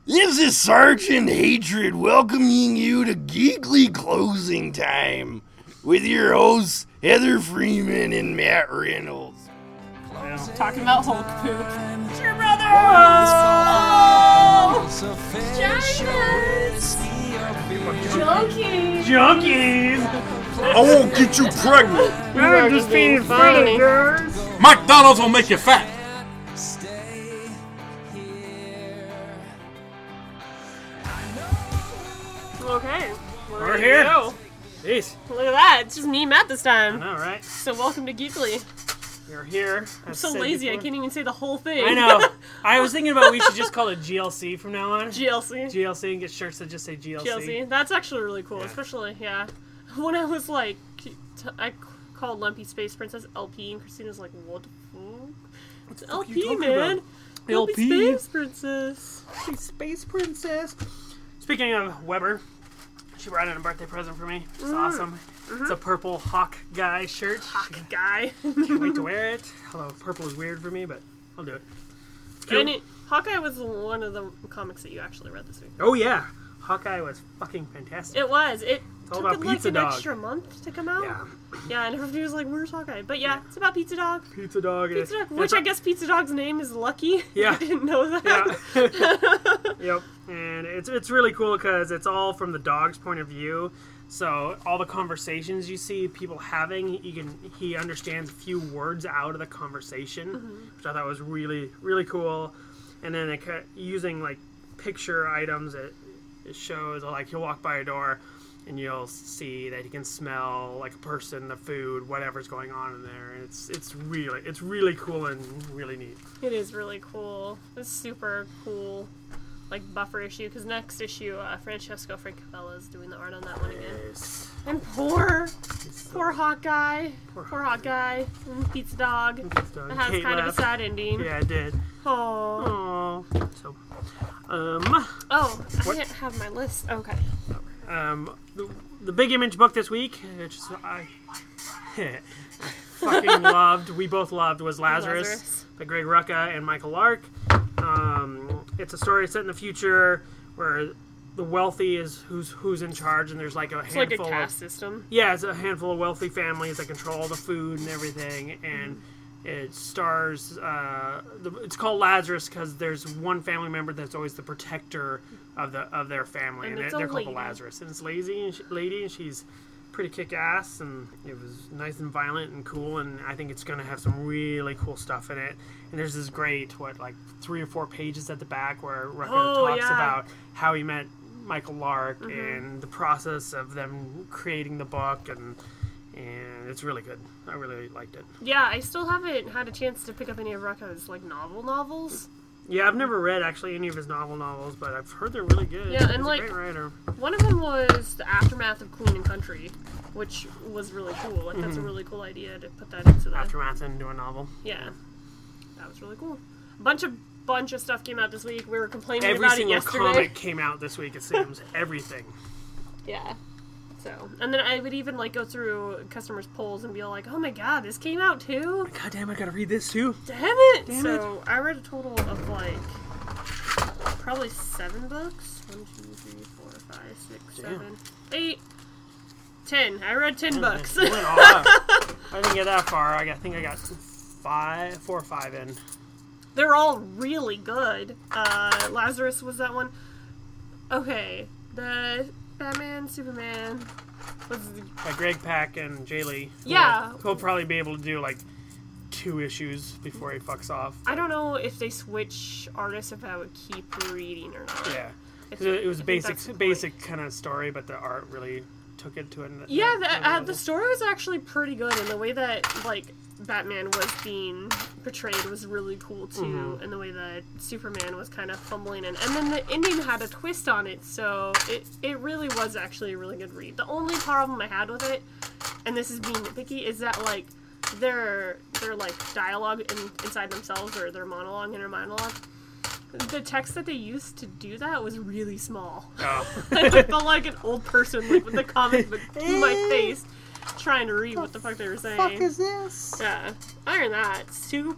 This is Sergeant Hatred welcoming you to Geekly Closing Time with your hosts, Heather Freeman and Matt Reynolds. Talking about Hulk poop. It's your brother! Junkies! Junkies! I won't get you pregnant. I'm just being funny. McDonald's will make you fat. Okay, We're here. Go. Jeez. Look at that, it's just me and Matt this I time. know, right? So welcome to Geekly. You're here. I'm so lazy, I can't even say the whole thing. I know. I was thinking about we should just call it GLC from now on. GLC. GLC and get shirts that just say GLC. GLC. That's actually really cool, Yeah. especially, yeah. When I was like, I called Lumpy Space Princess LP, and Christina's like, what the fuck? It's fuck are you LP, talking man. about? Lumpy LP? Space Princess. Hey, Space Princess. Speaking of Weber, she brought in a birthday present for me. It's awesome. It's a purple Hawk Guy shirt. Hawk guy. Can't wait to wear it. Although purple is weird for me, but I'll do it. And Hawkeye was one of the comics that you actually read this week. Oh yeah, Hawkeye was fucking fantastic. It was. It all took about it like Pizza an Dog. extra month to come out. Yeah. Yeah, and everybody was like, "Where's Hawkeye?" But yeah, it's about Pizza Dog. Pizza Dog. Pizza Dog, which I guess Pizza Dog's name is Lucky. Yeah. I didn't know that. Yeah. Yep. And it's really cool because it's all from the dog's point of view. So all the conversations you see people having, he understands a few words out of the conversation, which I thought was really, really cool. And then using like picture items, it shows like he'll walk by a door and you'll see that he can smell like a person, the food, whatever's going on in there. And it's really cool and really neat. It is really cool. It's super cool, like buffer issue. Because next issue, Francesco Francavilla is doing the art on that one again. Yes. And poor Hawkeye. Poor Hawkeye. And Pizza Dog. So, It has Kate kind of a left. sad ending. Yeah, it did. Aww. Oh. So, Oh, I What? didn't have my list. Okay. the big image book this week, which is I fucking loved. We both loved was Lazarus by Greg Rucka and Michael Lark. It's a story set in the future where the wealthy is who's in charge, and there's like a It's like handful a of caste system. yeah, it's a handful of wealthy families that control all the food and everything, and it stars. It's called Lazarus because there's one family member that's always the protector of their family, And and it's they're a called the lady. Lazarus, and it's lady, and she's pretty kick-ass, and it was nice and violent and cool, and I think it's going to have some really cool stuff in it. And there's this great 3 or 4 pages at the back where Rucka talks about how he met Michael Lark and the process of them creating the book, and it's really good. I really liked it. Yeah, I still haven't had a chance to pick up any of Rucka's like novels. Yeah, I've never read actually any of his novels, but I've heard they're really good. Yeah, and, He's like, a great writer. One of them was the aftermath of Queen and Country, which was really cool. Like that's a really cool idea to put that into the Aftermath into a novel. Yeah, that was really cool. Bunch of stuff came out this week. We were complaining Every about it single yesterday. comic came out this week. It seems everything. Yeah. So, and then I would even like go through customers' polls and be like, "Oh my god, this came out too! God damn, I gotta read this too. Damn it!" Damn so I read a total of like probably 7 books. 1, 2, 3, 4, 5, 6, Damn. 7, 8, 10. I read 10 books. I went all out. I didn't get that far. I think I got 4 or 5 in. They're all really good. Lazarus was that one. Okay, the Batman, Superman. What's the... By Greg Pak and Jay Lee. Yeah. He'll probably be able to do like 2 issues before he fucks off. I don't know if they switch artists, if I would keep reading or not. Yeah. If- It was I think that's the basic kind of story, but the art really took it to another Yeah, the level. story was actually pretty good, and the way that like Batman was being portrayed was really cool too, and the way that Superman was kind of fumbling, and then the ending had a twist on it, so it really was actually a really good read. The only problem I had with it, and this is being nitpicky, is that like their like dialogue inside themselves, or their monologue, inner monologue. The text that they used to do that was really small. Oh. I felt like an old person, like with the comic book in my face, trying to read what the fuck they were saying. Fuck is this? Yeah. Other than that, super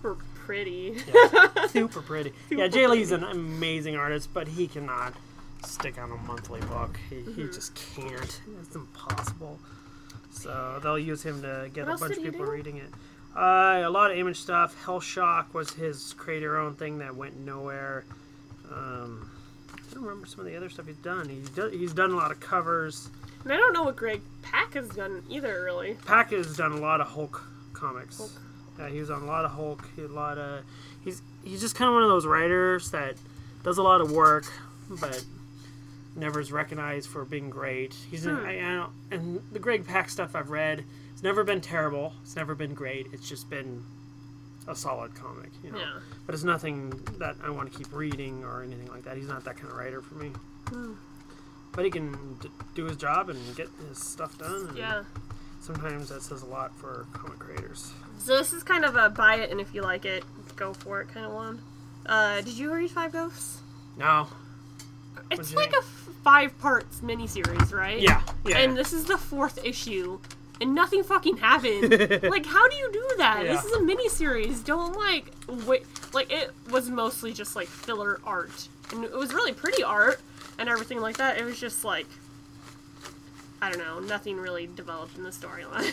pretty. Yeah, super pretty. Yeah, Jay Lee's an amazing artist, but he cannot stick on a monthly book. He just can't. It's impossible. So they'll use him to get a bunch of people reading it. A lot of Image stuff. Hellshock was his create-your-own thing that went nowhere. I don't remember some of the other stuff he's done. He's done a lot of covers. And I don't know what Greg Pak has done either, really. Pak has done a lot of Hulk comics. Hulk. Yeah, he was on a lot of Hulk. He's just kind of one of those writers that does a lot of work, but never is recognized for being great. And the Greg Pak stuff I've read, it's never been terrible. It's never been great. It's just been a solid comic, you know. Yeah. But it's nothing that I want to keep reading or anything like that. He's not that kind of writer for me. But he can do his job and get his stuff done. And sometimes that says a lot for comic creators. So this is kind of a buy it and if you like it, go for it kind of one. Did you read Five Ghosts? No. It's like a 5-part miniseries, right? Yeah. And this is the 4th issue, and nothing fucking happened. Like, how do you do that? Yeah. This is a miniseries. Don't, like, wait. Like, it was mostly just, like, filler art. And it was really pretty art and everything like that. It was just, like, I don't know, nothing really developed in the storyline.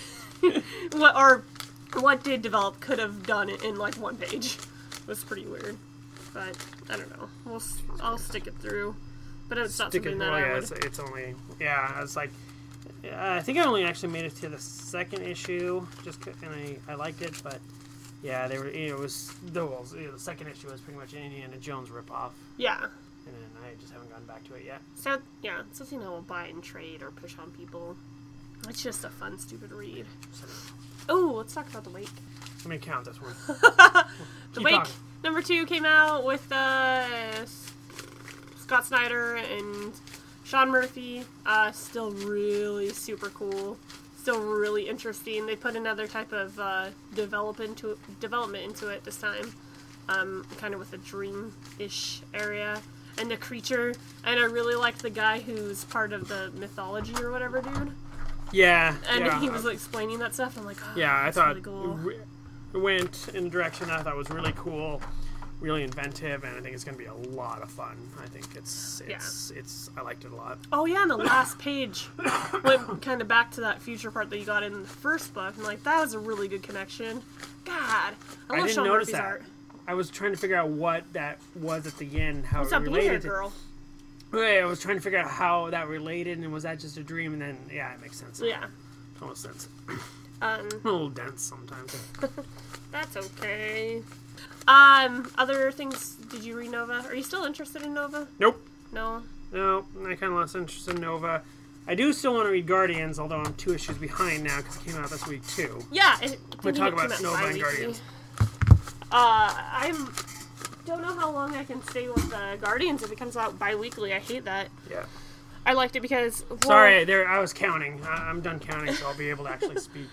What did develop could have done it in, like, 1 page. It was pretty weird. But, I don't know. I'll stick it through. But it's not something that I would... It's only... Yeah, it's like... I think I only actually made it to the 2nd issue, and I liked it, but... Yeah, the 2nd issue was pretty much an Indiana Jones ripoff. Yeah. And then I just haven't gotten back to it yet. So, yeah, it's something I will buy and trade or push on people. It's just a fun, stupid read. Oh, let's talk about The Wake. I'm going to count this one. The Wake, number 2 came out with Scott Snyder and Sean Murphy. Still really super cool. Still really interesting. They put another type of development into it this time. Kind of with a dream-ish area. And the creature. And I really liked the guy who's part of the mythology or whatever, dude. Yeah. And he was explaining that stuff. I'm like, oh, yeah, I thought really cool. It went in a direction I thought was really cool, really inventive, and I think it's going to be a lot of fun. I think it's I liked it a lot. Oh yeah, and the last page went kind of back to that future part that you got in the first book, and like that was a really good connection. God, I love didn't Sean notice Murphy's that. art. I was trying to figure out what that was at the end, how What's it that blue hair related to. girl? Right, I was trying to figure out how that related, and was that just a dream? And then, yeah, it makes sense. Yeah. Almost sense. Um, a little dense sometimes. That's okay. Other things, did you read Nova? Are you still interested in Nova? Nope. No? No, I kind of lost interest in Nova. I do still want to read Guardians, although I'm 2 issues behind now because it came out this week too. Yeah. We'll talk about Nova and Guardians. I don't know how long I can stay with Guardians if it comes out bi-weekly. I hate that. Yeah. I liked it because... Well, sorry, I was counting. I'm done counting, so I'll be able to actually speak.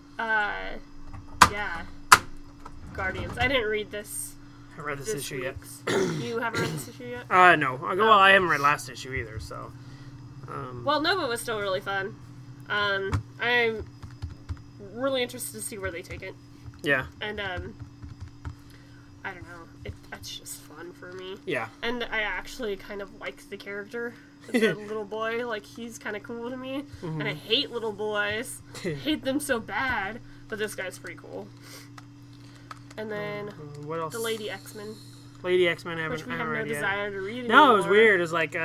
Yeah. Guardians. I didn't read this. I read this issue yet. You haven't read this issue yet? No. Well, I haven't read last issue either, so... Well, Nova was still really fun. I'm really interested to see where they take it. Yeah. And, I don't know. It's just fun for me. Yeah. And I actually kind of like the character. The little boy. Like, he's kind of cool to me. Mm-hmm. And I hate little boys. Hate them so bad. But this guy's pretty cool. And then what else? the Lady X-Men. Lady X-Men, I haven't Which we have no read yet. desire to read anymore. No, it was weird. It was like, no,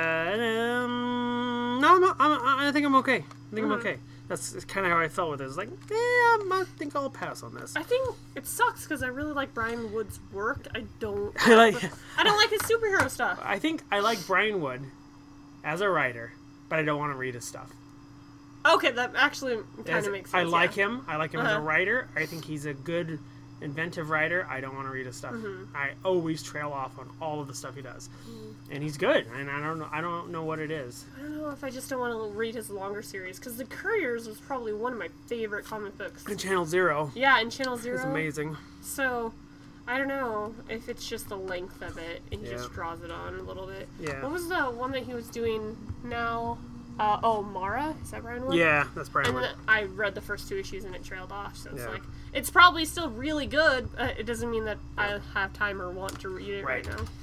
I think I'm okay. I think I'm okay. That's kind of how I felt with it. It was like, I think I'll pass on this. I think it sucks because I really like Brian Wood's work. I don't I like his superhero stuff. I think I like Brian Wood as a writer, but I don't want to read his stuff. Okay, that actually kind of makes sense. I like him. I like him as a writer. I think he's a good, inventive writer. I don't want to read his stuff. Mm-hmm. I always trail off on all of the stuff he does, and he's good. And I don't know what it is. I don't know if I just don't want to read his longer series because The Couriers was probably one of my favorite comic books. And Channel Zero. Yeah, and Channel Zero. It's amazing. So, I don't know if it's just the length of it, and he just draws it on a little bit. Yeah. What was the one that he was doing now? Mara? Is that Brian Wood? Yeah, that's Brian And Wood. then I read the first 2 issues and it trailed off, so it's Yeah. like, it's probably still really good. It doesn't mean that I have time or want to read it right now.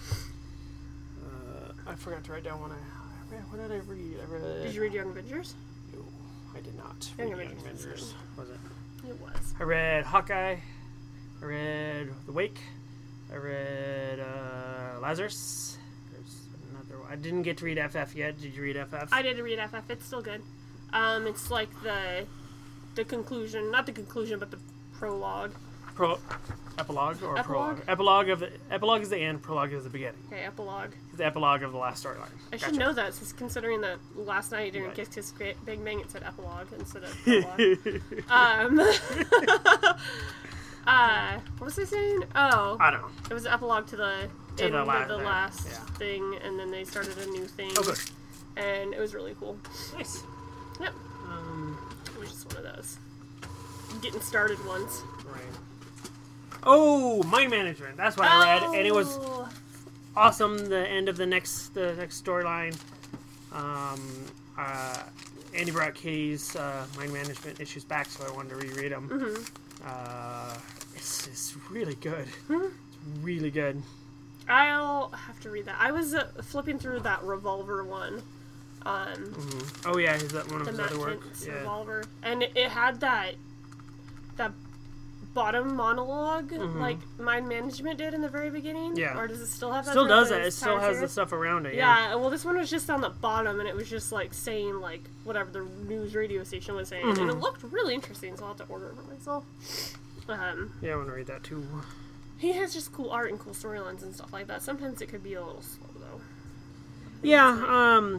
I forgot to write down what did I read? Did you read Young Avengers? No, I did not. Young read Avengers. Was it? It was. I read Hawkeye. I read The Wake. I read Lazarus. There's another one. I didn't get to read FF yet. Did you read FF? I did read FF. It's still good. It's like the conclusion, not the conclusion, but the prologue. Epilogue or Epilogue? prologue? Epilogue is the end. Prologue is the beginning. Okay, epilogue. It's the epilogue of the last storyline. I Gotcha. should know that, since considering that last night during Right. Kiss Kiss Bang Bang it said epilogue instead of prologue. What was I saying? Oh, I don't know. it was the epilogue to the end of the last yeah. thing, and then they started a new thing. Oh, good. And it was really cool. Nice. Yep. It was just one of those getting started ones. Right. Oh, Mind Management. That's what I read, and it was Oh. awesome. The end of the next storyline. Andy brought Katie's Mind Management issues back, so I wanted to reread them. It's really good. It's really good. I'll have to read that. I was flipping through that Revolver one. Oh yeah, is that one of The his Matt other work? Kent's Yeah. Revolver, and it had that bottom monologue like Mind Management did in the very beginning. Yeah. Or does it still have that? Still throughout does the it. It still entire has the series? stuff around it. Yeah. Well, this one was just on the bottom, and it was just like saying like whatever the news radio station was saying, and it looked really interesting. So I'll have to order it for myself. Yeah, I want to read that too. He has just cool art and cool storylines and stuff like that. Sometimes it could be a little slow though. Yeah,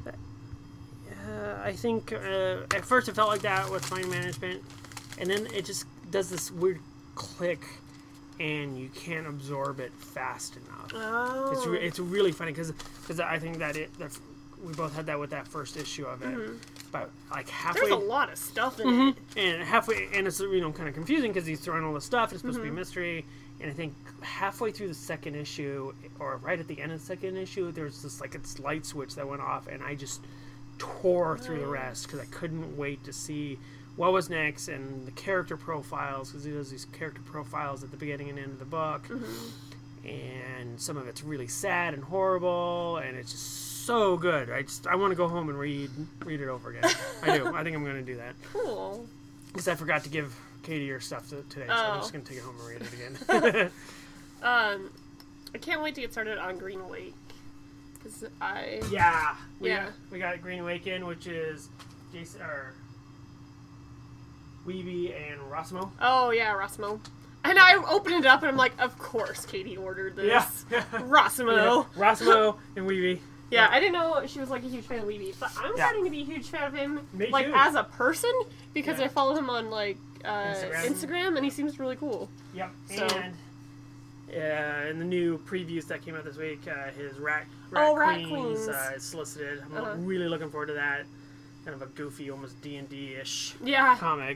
I think at first it felt like that with Mind Management, and then it just does this weird click, and you can't absorb it fast enough. Oh. It's really funny because I think that we both had that with that first issue of it, but like halfway. There's a lot of stuff in it. And halfway, and it's kind of confusing because he's throwing all this stuff. It's supposed to be mystery, and I think halfway through the second issue, or right at the end of the second issue, there's this like it's light switch that went off, and I just tore through the rest because I couldn't wait to see what was next and the character profiles, because he does these character profiles at the beginning and end of the book, and some of it's really sad and horrible, and it's just so good. I want to go home and read it over again. I do. I think I'm going to do that. Cool. Because I forgot to give Katie her stuff today, so I'm Oh. just going to take it home and read it again. I can't wait to get started on Green Wake. Because Yeah. Yeah. We got Green Awaken, which is Jason or Weeby and Rossimo. Oh, yeah, Rossimo. And I opened it up and I'm like, of course Katie ordered this. Rossimo. Rossimo and Weeby. Yeah, I didn't know she was like a huge fan of Weeby, but I'm Yeah. starting to be a huge fan of him, Me like too. as a person, because Yeah. I follow him on like Instagram. Instagram, and he seems really cool. Yep. So- And in the new previews that came out this week, his Rat Rat Queens Queens. is solicited. I'm really looking forward to that. Kind of a goofy, almost D&D-ish Yeah, comic.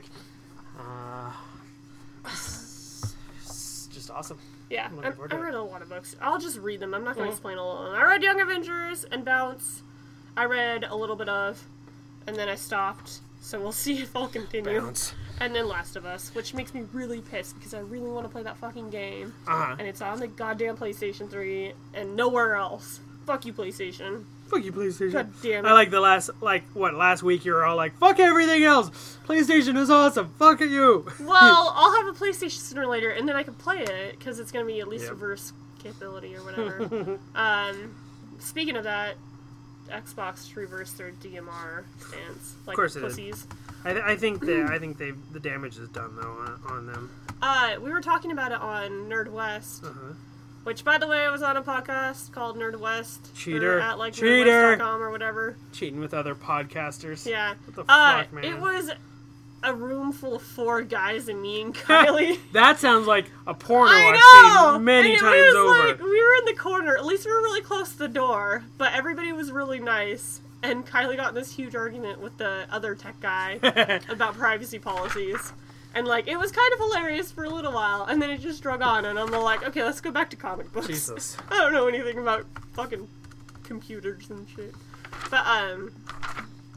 It's just awesome. yeah. looking forward to I it. read a lot of books. I'll just read them. I'm not going to explain all of them. I read Young Avengers and Bounce. I read a little bit of, and then I stopped. So we'll see if I'll continue. Bounce. And then Last of Us, which makes me really pissed because I really want to play that fucking game. Uh-huh. And it's on the goddamn PlayStation 3 and nowhere else. Fuck you, PlayStation. Fuck you, PlayStation. God damn it. I like the last week you were all like, fuck everything else. PlayStation is awesome. Fuck you. Well, I'll have a PlayStation sooner or later, and then I can play it because it's going to be at least Yep. reverse capability or whatever. Speaking of that, Xbox reversed their DMR stance. Like course it did. pussies. I think the damage is done though on them. We were talking about it on Nerd West, Uh-huh. which, by the way, I was on a podcast called Nerd West. Cheater. Or at like Cheater. nerdwest.com or whatever. Cheating with other podcasters. Yeah. What the fuck, man? It was a room full of 4 guys and me and Kylie. That sounds like a porno I I've know! seen many And times it was over. Like, we were in the corner. At least we were really close to the door. But everybody was really nice. And Kylie got in this huge argument with the other tech guy about privacy policies. And, like, it was kind of hilarious for a little while. And then it just drug on. And I'm like, okay, let's go back to comic books. Jesus. I don't know anything about fucking computers and shit. But,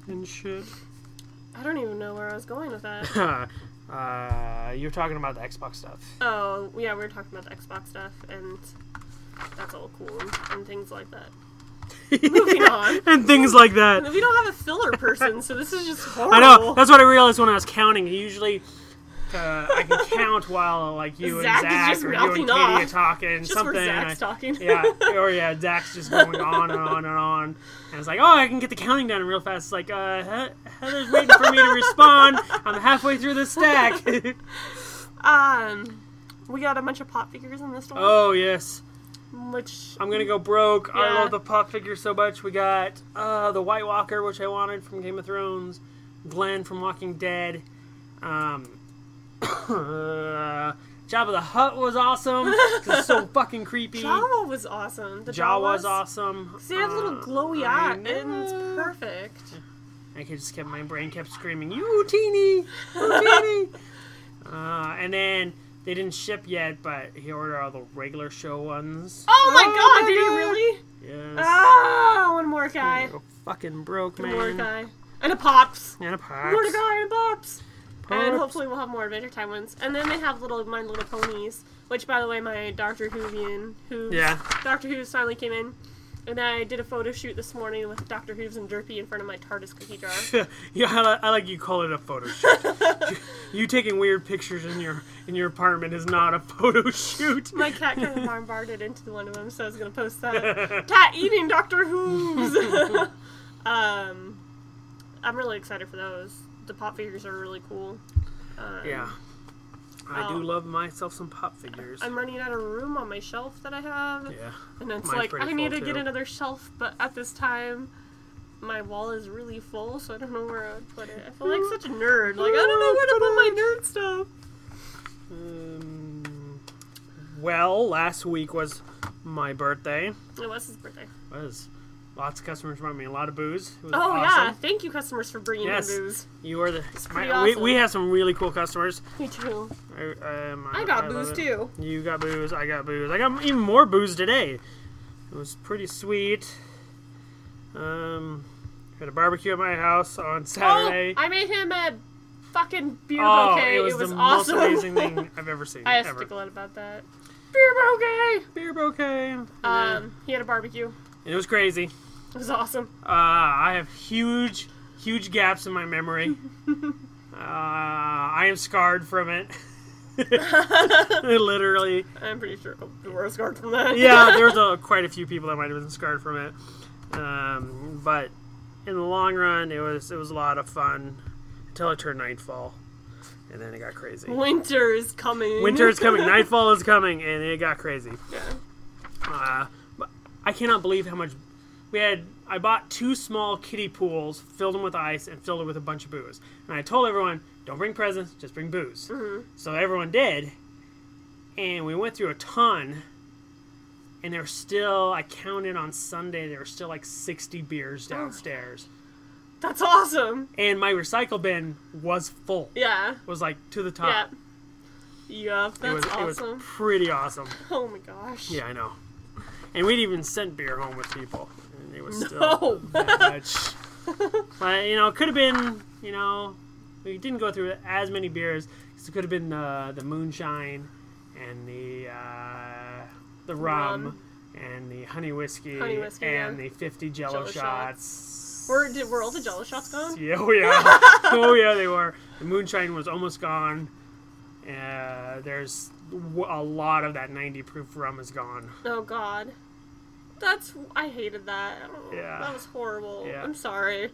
and shit. I don't even know where I was going with that. You're talking about the Xbox stuff. Oh, yeah, we were talking about the Xbox stuff, and that's all cool, and things like that. Moving on. And things like that. We don't have a filler person, so this is just horrible. I know. That's what I realized when I was counting. Usually, I can count while you Zach and is Zach just or you and mouthing Katie off. are talking. Just something. where Zach's talking. Yeah, Zach's just going on and on and on. And it's like, oh, I can get the counting done real fast. It's like, Heather's waiting for me to respond. I'm halfway through the stack. We got a bunch of pop figures in this store. Oh, yes. Which... I'm gonna go broke. Yeah. I love the pop figures so much. We got the White Walker, which I wanted from Game of Thrones. Glenn from Walking Dead. Jabba the Hutt was awesome. 'Cause it's so fucking creepy. Jawa was awesome. The Jawa's Jawas, awesome. They have little glowy I eyes, and it's know. perfect. My brain kept screaming, "You teeny, you teeny!" And then they didn't ship yet, but he ordered all the regular show ones. Oh my god, did he really? Yes. Ah, one more guy. Go fucking broke, man. One more guy. And a Pops. And a Pops. More guy and a Pops. And Pops. hopefully we'll have more Adventure Time ones. And then they have My Little Ponies, which, by the way, my Doctor Whovian, Doctor Who's finally came in. And I did a photo shoot this morning with Dr. Hooves and Derpy in front of my TARDIS cookie jar. Yeah, I like you call it a photo shoot. you taking weird pictures in your apartment is not a photo shoot. My cat kind of bombarded into one of them, so I was going to post that. Cat eating Dr. Hooves! I'm really excited for those. The pop figures are really cool. Yeah. I do love myself some pop figures. I'm running out of room on my shelf that I have. Yeah. And it's Mine's like, pretty I need full, to get too. another shelf, but at this time, my wall is really full, so I don't know where I would put it. I feel like such a nerd. Like, I don't know where to put my nerd stuff. Well, last week was my birthday. It was his birthday. It was. Lots of customers brought me a lot of booze. It was Oh, awesome. yeah. Thank you, customers, for bringing Yes. in booze. You were the. pretty awesome. We have some really cool customers. Me too. I got love booze, it. too. You got booze. I got booze. I got even more booze today. It was pretty sweet. Had a barbecue at my house on Saturday. Oh, I made him a fucking beer Oh, bouquet. it was the awesome. most amazing thing I've ever seen. I have to ever. think a lot about that. Beer bouquet! Beer bouquet. And He had a barbecue. it was crazy. It was awesome. I have huge gaps in my memory. I am scarred from it. Literally. I'm pretty sure we were scarred from that. Yeah, there was quite a few people that might have been scarred from it. But in the long run, it was a lot of fun until it turned nightfall, and then it got crazy. Winter is coming. Winter is coming. Nightfall is coming, and it got crazy. Yeah. But I cannot believe how much we had. I bought 2 small kiddie pools, filled them with ice, and filled it with a bunch of booze. And I told everyone, don't bring presents, just bring booze. Mm-hmm. So everyone did, and we went through a ton. And there were still, I counted on Sunday, there were still like 60 beers downstairs. That's awesome. And my recycle bin was full. Yeah. Was like to the top. Yeah. Yep, that's It was awesome. pretty awesome. Oh my gosh. Yeah, I know. And we'd even sent beer home with people. And it was still No. that much. But, it could have been, we didn't go through as many beers. Because it could have been the moonshine and the rum and the honey whiskey, and the 50 Jello shots. Were all the Jello shots gone? Yeah, oh yeah. Oh yeah, they were. The moonshine was almost gone. There's a lot of that 90 proof rum is gone. Oh god. I hated that. Yeah. That was horrible. Yeah. I'm sorry.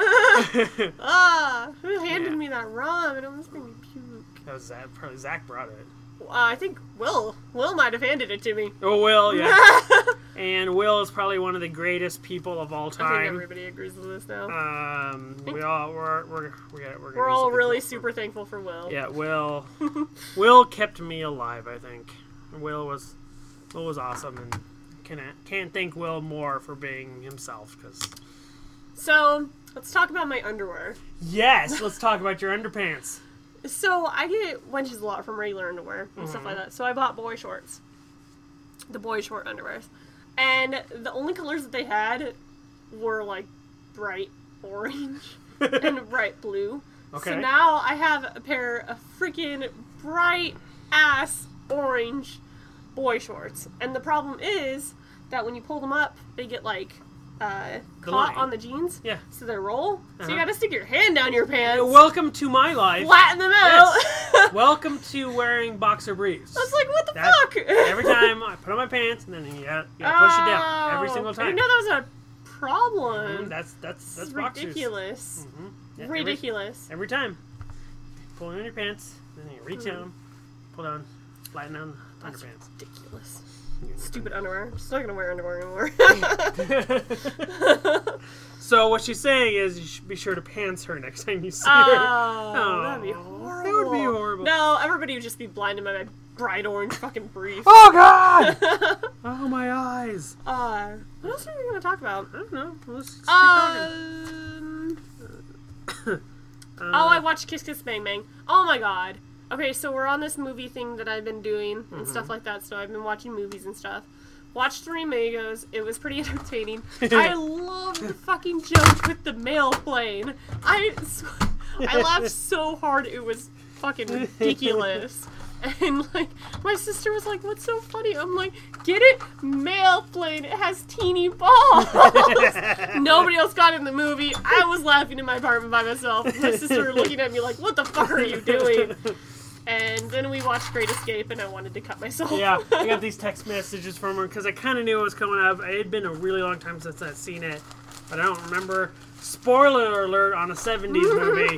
Who handed me that rum? It almost made me puke. That was Zach. Probably Zach brought it. I think Will might have handed it to me. Oh, Will, yeah. And Will is probably one of the greatest people of all I think time. everybody agrees with this now. We're We're all really super thankful for Will. Yeah, Will. Will kept me alive, I think. Will was awesome, and can't thank Will more for being himself. So let's talk about my underwear. Yes, let's talk about your underpants. So I get wenches a lot from regular underwear and stuff like that. So I bought boy shorts. The boy short underwears. And the only colors that they had were like bright orange. and bright blue. Okay. So now I have a pair of freaking bright ass orange boy shorts. And the problem is that when you pull them up, they get like caught on the jeans. Yeah. So they roll. So you Uh-huh. gotta stick your hand down your pants. Welcome to my life. Flatten them out. Yes. Welcome to wearing boxer briefs. I was like, what the That- fuck? Every time I put on my pants, and then you gotta push it down every single I time. didn't know that was a problem. That's This is boxers. ridiculous. Yeah, Ridiculous. Every time. Pull in your pants, then you reach down, pull down, flatten down the That's underpants. ridiculous. Stupid underwear. I'm just not gonna wear underwear anymore. So what she's saying is you should be sure to pants her next time you see her. Oh, that'd be horrible. That would be horrible. No, everybody would just be blinded by my bright orange fucking brief. Oh God! Oh my eyes! What else are we gonna talk about? I don't know. Let's keep talking. Oh, I watched Kiss Kiss Bang Bang. Oh my god. Okay, so we're on this movie thing that I've been doing and stuff like that, so I've been watching movies and stuff. Watched Three Amigos. It was pretty entertaining. I love the fucking joke with the mail plane. I laughed so hard it was fucking ridiculous. And like my sister was like, "What's so funny?" I'm like, "Get it? Mail plane. It has teeny balls." Nobody else got in the movie. I was laughing in my apartment by myself. My sister looking at me like, "What the fuck are you doing?" And then we watched Great Escape, and I wanted to cut myself. Yeah, I got these text messages from her because I kind of knew it was coming up. It had been a really long time since I'd seen it, but I don't remember. Spoiler alert on a 70s movie.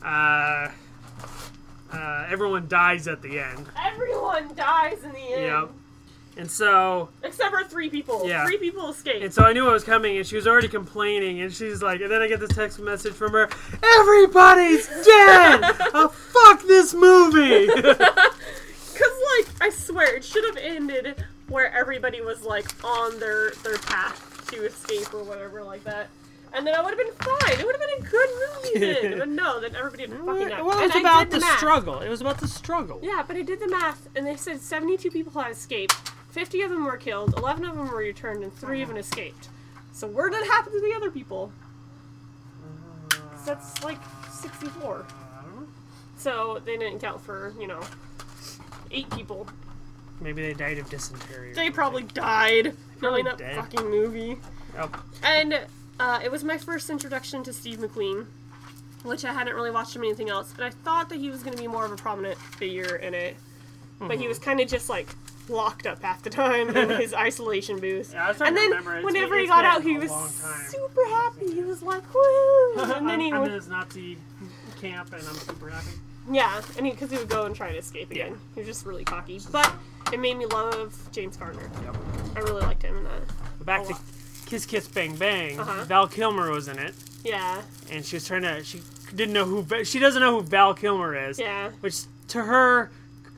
Everyone dies at the end. Everyone dies in the end. Yep. And so... Except for 3 people. Yeah. 3 people escape. And so I knew it was coming, and she was already complaining, and she's like, and then I get this text message from her, "Everybody's dead! Fuck this movie!" Because, like, I swear, it should have ended where everybody was, like, on their path to escape or whatever like that. And then I would have been fine. It would have been a good movie then. But no, then everybody fucking died. Well, And it's I about did the math. struggle. It was about the struggle. Yeah, but I did the math, and they said 72 people had escaped. 50 of them were killed, 11 of them were returned, and 3 of them escaped. So where did it happen to the other people? That's like 64. So they didn't count for, 8 people. Maybe they died of dysentery. They probably died Probably knowing that dead. fucking movie. Yep. And it was my first introduction to Steve McQueen, which I hadn't really watched him in anything else, but I thought that he was going to be more of a prominent figure in it. But he was kind of just like locked up half the time in his isolation booth. Yeah, I was trying And to then remember. whenever he It's got been out, he a was long time. super happy. He was like, woo! And then he I'm would, in this Nazi camp, and I'm super happy. yeah, and because he would go and try to escape again. Yeah. He was just really cocky. But it made me love James Garner. Yep. I really liked him in that. But back A to lot. Kiss Kiss Bang Bang. Uh-huh. Val Kilmer was in it, Yeah, and she was trying to. She didn't know who. She doesn't know who Val Kilmer is. yeah. Which, to her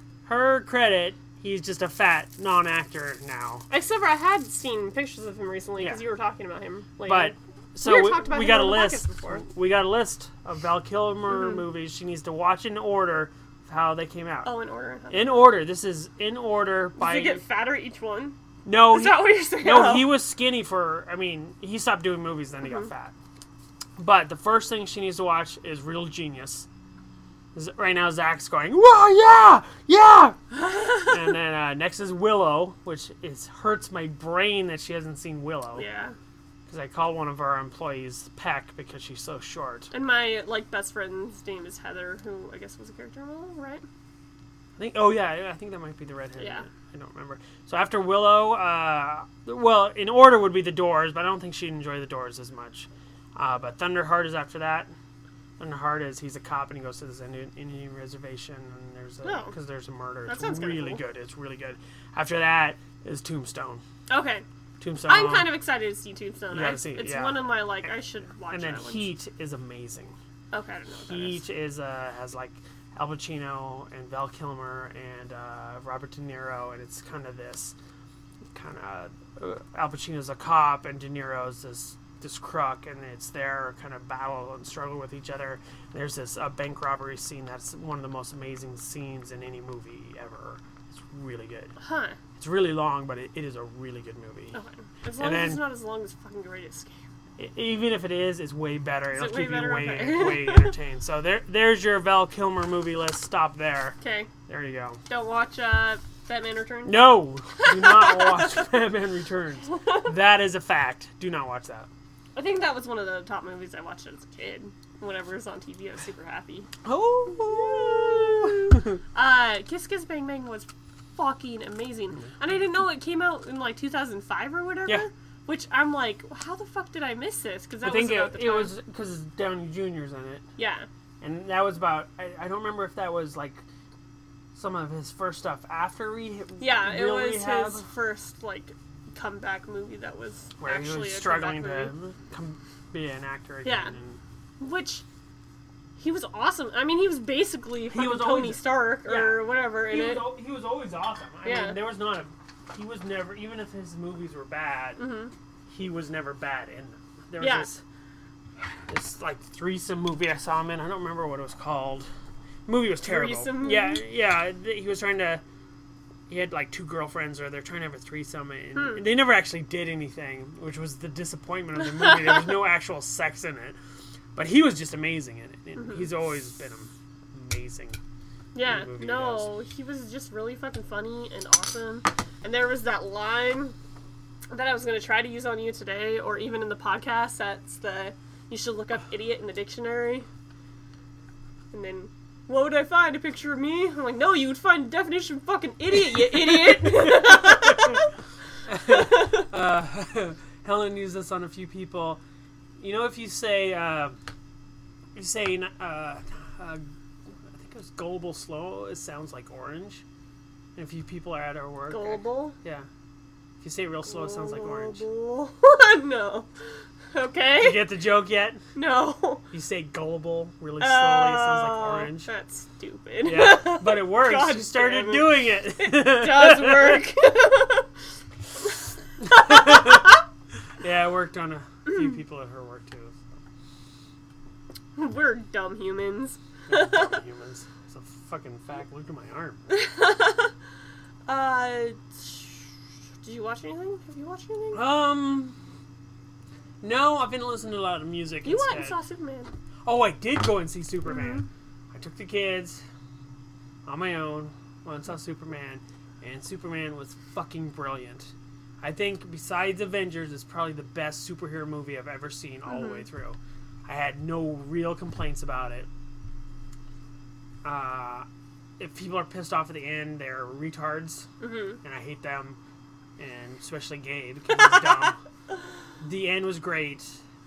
credit, he's just a fat non-actor now. Except for I had seen pictures of him recently because Yeah. you were talking about him later. But so We talked about we him got a on the list. podcast before. We got a list of Val Kilmer movies she needs to watch in order of how they came out. Oh, in order. In order. This is in order Does by. he get fatter each one? No, Is that what you're saying? no, he was skinny for. I mean, he stopped doing movies, then he got fat. But the first thing she needs to watch is Real Genius. Right now, Zach's going, "Whoa, yeah!" And then next is Willow, which hurts my brain that she hasn't seen Willow. Yeah. Because I call one of our employees Peck because she's so short. And my best friend's name is Heather, who I guess was a character in Willow, right? I think. Oh yeah, I think that might be the redhead. Yeah. I don't remember. So after Willow, well, in order would be The Doors, but I don't think she'd enjoy The Doors as much. But Thunderheart is after that. Thunderheart is he's a cop and he goes to this Indian reservation and there's a murder. That It's sounds kinda really cool. good. It's really good. After that is Tombstone. Okay. Tombstone. I'm kind of excited to see Tombstone. You gotta see it, It's yeah. one of my, I should watch And then that one. Heat is amazing. Okay, I don't know what that is. Heat is has like Al Pacino and Val Kilmer and Robert De Niro, and it's kind of this Al Pacino's a cop and De Niro's this crook, and it's their kind of battle and struggle with each other. There's this bank robbery scene that's one of the most amazing scenes in any movie ever. It's really good. Huh. It's really long, but it is a really good movie. Okay. As long And as it's then- not as long as fucking Great Escape. Even if it is, it's way better. Is It'll it way keep better? you Okay. way entertained. So there's your Val Kilmer movie list. Stop there. Okay. There you go. Don't watch Batman Returns? No, do not watch Batman Returns. That is a fact. Do not watch that. I think that was one of the top movies I watched as a kid. Whenever it was on TV, I was super happy. Oh. Kiss Kiss Bang Bang was fucking amazing. And I didn't know it came out in like 2005 or whatever. Yeah. Which I'm like, how the fuck did I miss this? Because I think it was because Downey Jr.'s in it. Yeah. And that was about, I don't remember if that was like some of his first stuff after Yeah, it was rehab, his first like comeback movie that was where actually he was a struggling comeback to movie. be an actor again. Yeah. And Which he was awesome. I mean, he was basically fucking was Tony always- Stark or yeah. whatever in it. he was always awesome. I Yeah. mean, there was not he was never, even if his movies were bad, he was never bad in them. There was this like threesome movie I saw him in. I don't remember what it was called. The movie was terrible. Threesome movie? Yeah. He was trying to. He had like two girlfriends, or they're trying to have a threesome, and they never actually did anything, which was the disappointment of the movie. There was no actual sex in it, but he was just amazing in it, and he's always been amazing. Yeah, in the movie no, he was just really fucking funny and awesome. And there was that line that I was going to try to use on you today, or even in the podcast. That's the, you should look up idiot in the dictionary. And then, what would I find? A picture of me? I'm like, no, you would find the definition of fucking idiot, you idiot! Helen used this on a few people. You know, if you say, I think it was gullible slow, it sounds like orange. And a few people are at our work. Gullible? Yeah. If you say it real slow, it sounds like orange. Gullible. No. Okay. You get the joke yet? No. You say gullible really slowly, it sounds like orange. That's stupid. Yeah, but it works. God You started damn it. doing it. It does work. Yeah, I worked on a few people at her work too. We're dumb humans. So. Humans. It's a fucking fact. Look at my arm. Did you watch anything? Have you watched anything? No, I've been listening to a lot of music. You instead. went and saw Superman. Oh, I did go and see Superman. I took the kids on my own, went and saw Superman, and Superman was fucking brilliant. I think besides Avengers, it's probably the best superhero movie I've ever seen all the way through. I had no real complaints about it. If people are pissed off at the end, they're retards, and I hate them, and especially Gabe because he's dumb. The end was great.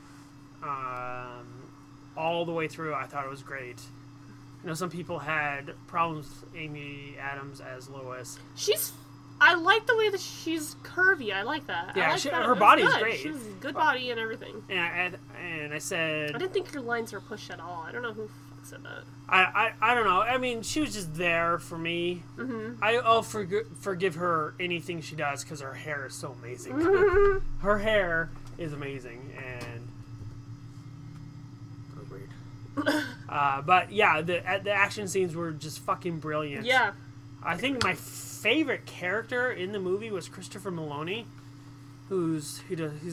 All the way through, I thought it was great. You know, some people had problems with Amy Adams as Lois. I like the way that she's curvy. I like that. Yeah, I like that. her It was body is good. great. She was good body and everything. And I said, I didn't think her lines were pushed at all. I don't know who said that. I don't know. I mean, she was just there for me. I'll forgive her anything she does because her hair is so amazing. Her hair is amazing, and that was weird. But yeah, the action scenes were just fucking brilliant. Yeah. I think my favorite character in the movie was Christopher Maloney, he was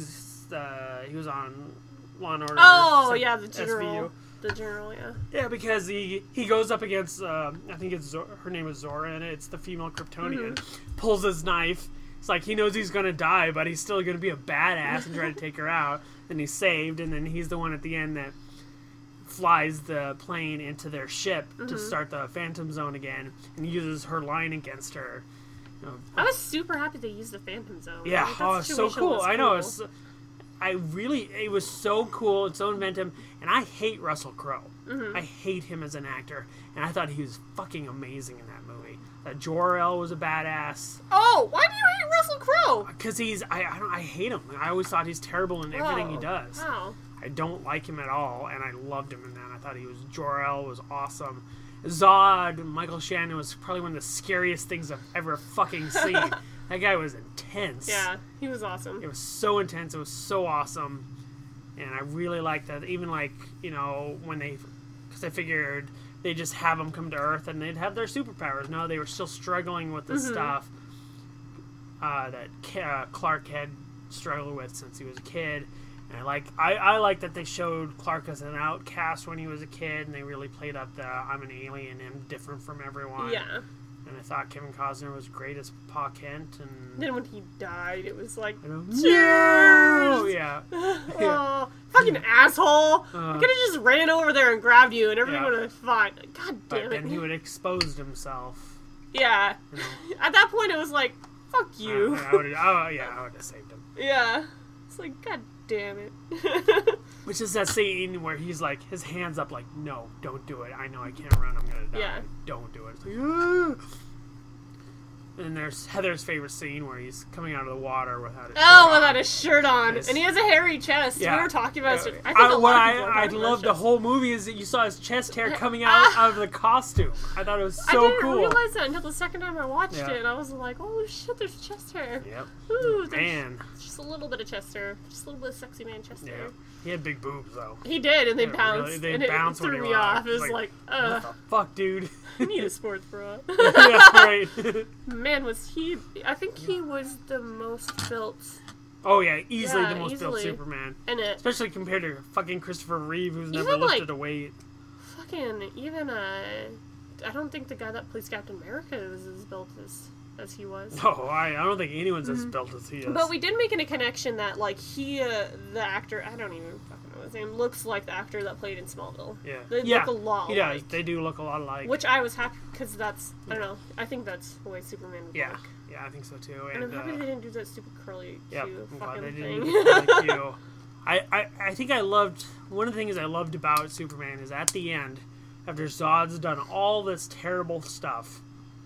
on Law and Order. Oh, yeah, the general. SVU. The general, yeah. Yeah, because he goes up against, I think her name is Zora, and it's the female Kryptonian. Pulls his knife. It's like he knows he's going to die, but he's still going to be a badass and try to take her out. And he's saved, and then he's the one at the end that flies the plane into their ship to start the Phantom Zone again, and uses her line against her. You know, I was super happy they used the Phantom Zone. yeah, Like, that oh, it's so situation cool. was I know. cool. It was so cool. It's so inventive. And I hate Russell Crowe. I hate him as an actor. And I thought he was fucking amazing in that movie. Jor-El was a badass. Oh, why do you hate Russell Crowe? Because I hate him. I always thought he's terrible in everything he does. Wow. I don't like him at all. And I loved him in that. I thought Jor-El was awesome. Zod, Michael Shannon was probably one of the scariest things I've ever fucking seen. That guy was intense. Yeah, he was awesome. It was so intense. It was so awesome. And I really liked that. Even like, you know, because I figured they just have them come to Earth and they'd have their superpowers. No, they were still struggling with the stuff that Clark had struggled with since he was a kid. And I like that they showed Clark as an outcast when he was a kid, and they really played up the I'm an alien and different from everyone. Yeah. And I thought Kevin Costner was great as Pa Kent. And Then when he died, it was like, no! Yeah. oh, fucking asshole! I could have just ran over there and grabbed you, and everyone would have fought. God But damn it! then he would have exposed himself. Yeah. You know? At that point, it was like, fuck you. I would have saved him. Yeah. It's like, god damn it. Which is that scene where he's like, his hands up, like, no, don't do it. I know I can't run. I'm gonna die. Yeah. Don't do it. It's like, ah. And there's Heather's favorite scene where he's coming out of the water without his shirt on. Without a shirt on. Yes. And he has a hairy chest. Yeah. We were talking about it. I think I loved the whole movie is that you saw his chest hair coming out of the costume. I thought it was so I didn't cool. realize that until the second time I watched Yeah. it. I was like, oh shit, there's chest hair. Yep. Ooh, there's Man. just a little bit of chest hair. Just a little bit of sexy man chest Yeah. hair. He had big boobs, though. He did, and they Yeah, bounced. really, they and bounced it when threw you me were off. It was like, like, What the fuck, dude? I need a sports bra. Yeah, right. Man, was he... I think he was the most built Oh, yeah, easily Yeah, the most built easily. Superman. in it. Especially compared to fucking Christopher Reeve, who's never Even, lifted like- a weight. Fucking, even, I don't think the guy that plays Captain America was as built as he was. No, I don't think anyone's as built as he is. But we did make a connection that, like, he, the actor, I don't even fucking know his name, looks like the actor that played in Smallville. Yeah. They Yeah, look a lot he does. alike. They do look a lot alike. Which I was happy, because that's, I don't know, I think that's the way Superman would Yeah. look. Yeah, I think so, too. And I'm happy they didn't do that stupid curly yeah, Q I'm glad fucking they thing. didn't do the Q. I think I loved, one of the things I loved about Superman is at the end, after Zod's done all this terrible stuff,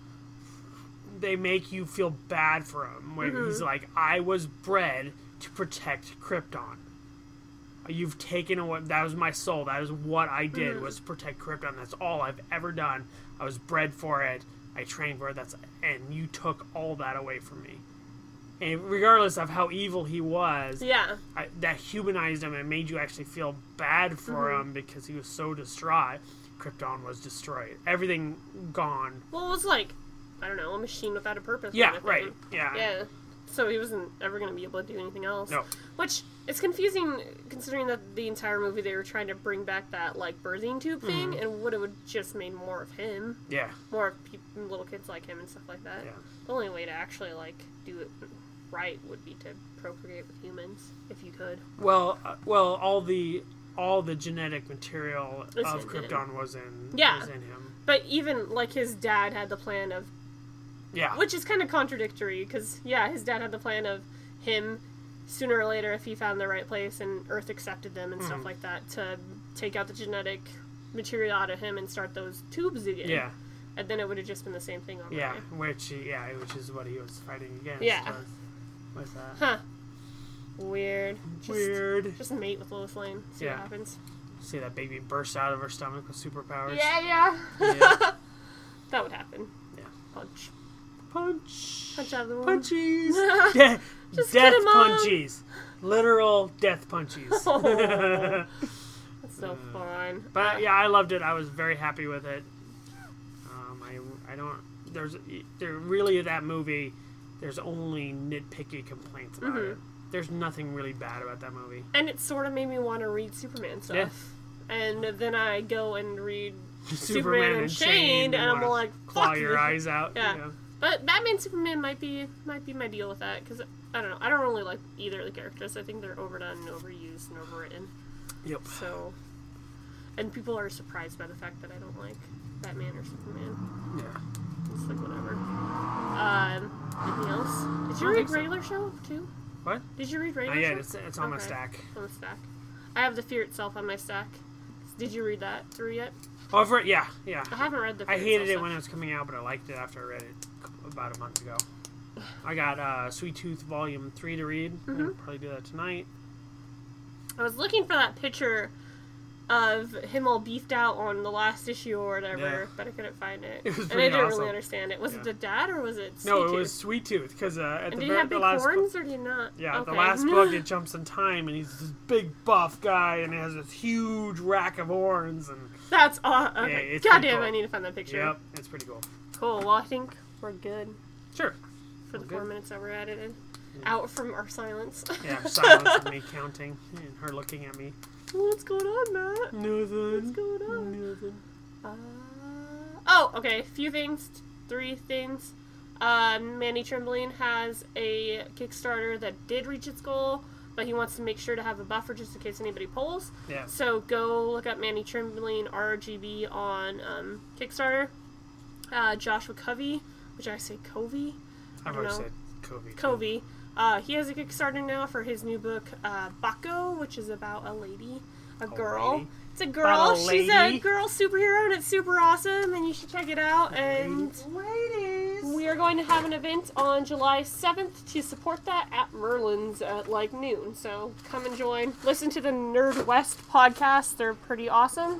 they make you feel bad for him. Where he's like, I was bred to protect Krypton. You've taken away, that was my soul. That is what I did, was to protect Krypton. That's all I've ever done. I was bred for it. I trained for it. And you took all that away from me. And regardless of how evil he was, Yeah. that humanized him and made you actually feel bad for him because he was so distraught. Krypton was destroyed. Everything gone. Well, it was like, I don't know, a machine without a purpose. Yeah, kind of thing. right. Yeah. Yeah. So he wasn't ever going to be able to do anything else. No. Which is confusing considering that the entire movie they were trying to bring back that, like, birthing tube thing, and would have just made more of him. Yeah. More of little kids like him and stuff like that. Yeah. The only way to actually, like, do it right would be to procreate with humans, if you could. Well, all the genetic material It's of in Krypton was in him. But even, like, his dad had the plan of, Yeah. which is kind of contradictory, because, yeah, his dad had the plan of him, sooner or later, if he found the right place and Earth accepted them and stuff like that, to take out the genetic material out of him and start those tubes again. Yeah. And then it would have just been the same thing over Yeah. there. Which is what he was fighting against. Yeah. With that. Huh. Weird. Weird. Just mate with Lois Lane. See Yeah. what happens. See that baby burst out of her stomach with superpowers. Yeah. Yeah. That would happen. Yeah. Punch. Punch. Punch out of the womb. Punchies. Just Death get him on. punchies. Literal death punchies. Oh. That's so fun. But yeah, I loved it. I was very happy with it. I don't. There really that movie. There's only nitpicky complaints about it. There's nothing really bad about that movie. And it sort of made me want to read Superman stuff. Yeah. And then I go and read Superman Unchained, and I'm wanna like, claw fuck your this. eyes out. Yeah. But Batman Superman might be my deal with that, because I don't know. I don't really like either of the characters. I think they're overdone and overused and overwritten. Yep. So, and people are surprised by the fact that I don't like Batman or Superman. Yeah. It's like whatever. Anything else? Did you I read think so. Regular Show too? What? Did you read Regular Oh, yeah, Show? it's on my Okay. stack. On the stack. I have The Fear Itself on my stack. Did you read that through yet? Oh, yeah. I haven't read The Fear I hated Itself it stuff. when it was coming out, but I liked it after I read it about a month ago. I got Sweet Tooth Volume 3 to read. I'll probably do that tonight. I was looking for that picture of him all beefed out on the last issue or whatever, Yeah. but I couldn't find it. It was and I pretty didn't awesome. really understand it. Was it Yeah. the dad or was it No, it Sweet was Tooth? Sweet Tooth, because at And the did he have big last horns or did he not? Yeah, okay. the last book, it jumps in time, and he's this big buff guy, and he has this huge rack of horns, and That's awesome. Yeah, Okay. it's God pretty damn, cool. I need to find that picture. yep, it's pretty cool. Cool. Well, I think we're good Sure. for the We're 4 good. minutes that we're at it. out from our silence. Yeah, silence and me counting and her looking at me. What's going on, Matt? Nothing. What's going on? Nothing. Okay. 3 things. Manny Trembling has a Kickstarter that did reach its goal, but he wants to make sure to have a buffer just in case anybody pulls. Yeah. So go look up Manny Trembling RGB on Kickstarter. Joshua Covey, which I say Covey. I've always said Covey. Covey. He has a Kickstarter now for his new book, Bako, which is about a lady, a girl. Lady. It's a girl. She's a lady. girl superhero, and it's super awesome, and you should check it out. And Ladies. we are going to have an event on July 7th to support that at Merlin's at like noon. So come and join. Listen to the Nerd West podcast. They're pretty awesome.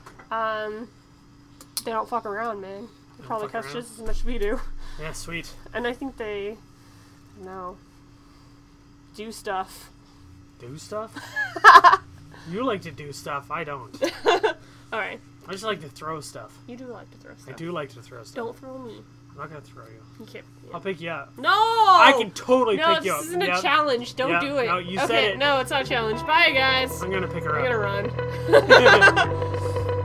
They don't fuck around, man. They probably fuck cuss around. just as much as we do. Yeah, sweet. And I think they do stuff. Do stuff? You like to do stuff. I don't. Alright. I just like to throw stuff. You do like to throw stuff. I do like to throw stuff. Don't throw me. I'm not going to throw you. You can't. I'll pick you up. No! I can totally No, pick you up. this isn't a Yep. challenge. Don't Yep. do it. No, you okay, said it. No, it's not a challenge. Bye, guys. I'm going to pick her I'm up. gonna run.